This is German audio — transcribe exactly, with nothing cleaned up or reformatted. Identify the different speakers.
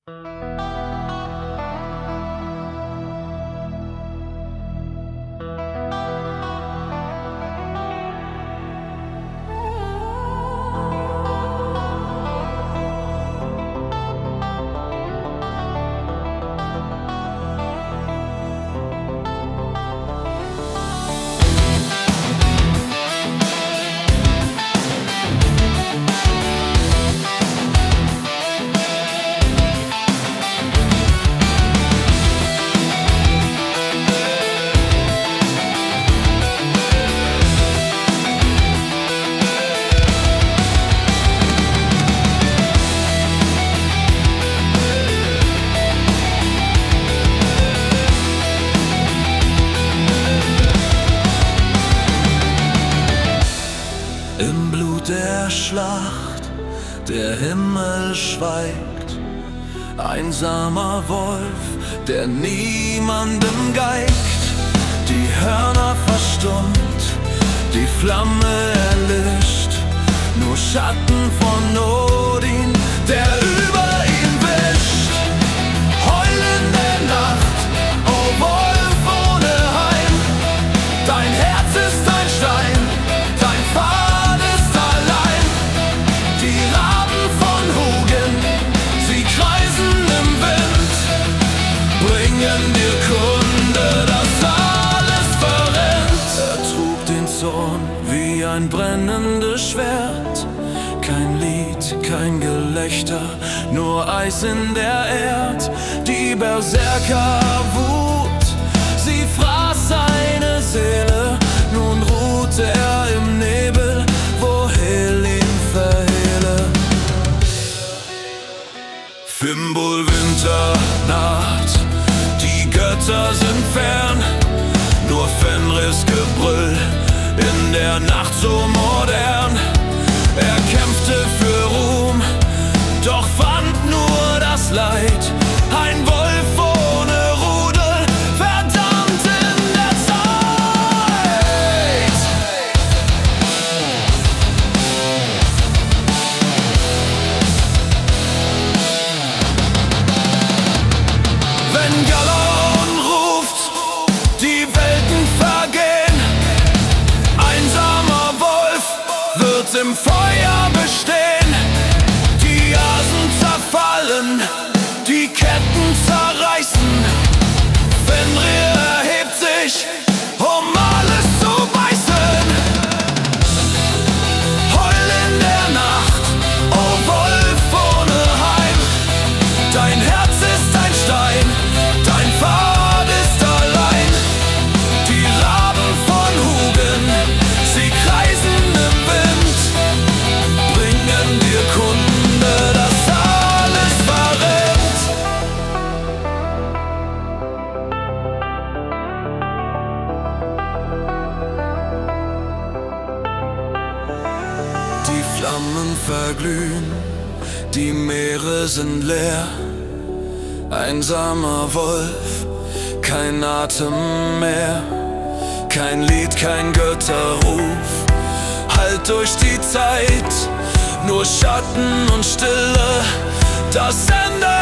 Speaker 1: Im Blut der Schlacht, der Himmel schweigt, einsamer Wolf, der niemandem geigt. Die Hörner verstummt, die Flamme erlischt, nur Schatten von Odin, der über ihn wischt. Heulende Nacht, oh Wolf ohne Heim, dein Herz ist ein Stein, dein Pfad ist allein. Die Raben von Hugin, sie kreisen im Wind, bringen dir Kunde, dass alles verrinnt. Er trug den Zorn wie ein brennendes Schwert, kein Lied, kein Gelächter, nur Eis in der Erd. Die Berserkerwut, sie fraß seine Seele, nun ruht er im Nebel, wo Hel ihn verhehle. Fimbul Winternacht, die Götter sind fern, nur Fenris Gebrüll in der Nacht so modern. Er kämpfte für Ruhm, doch fand nur das Leid. Ein Wolf ohne Rudel, verdammt in der Zeit. Wenn Galon ruft, die Welten vergehen, einsamer Wolf wird im Feuer bestehen. Die Asen zerfallen, die Ketten zerreißen, Fenrir erhebt sich, um alles zu beißen. Heul in der Nacht, oh Wolf ohne Heim, dein Herz ist ein Stein, dein Pfad ist allein. Die Raben von Hugin, sie kreisen im Wind, bringen dir Kunde, dass alles verrinnt. Die Flammen verglühen, die Meere sind leer. Einsamer Wolf, kein Atem mehr, kein Lied, kein Götterruf, halt durch die Zeit, nur Schatten und Stille, das Ende